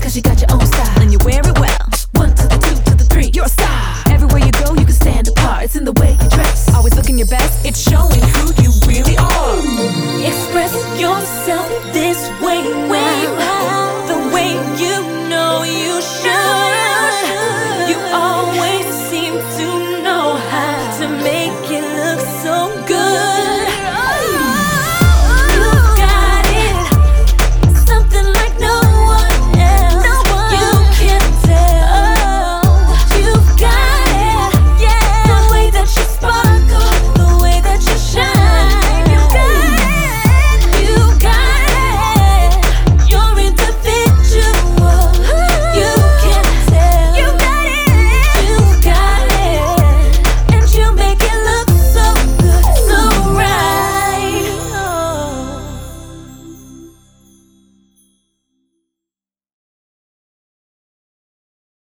Cause you got your own style and you wear it well. 1 to the 2 to the 3, you're a star. Everywhere you go, you can stand apart. It's in the way you dress, always looking your best. It's showing who you really are. Express yourself this way.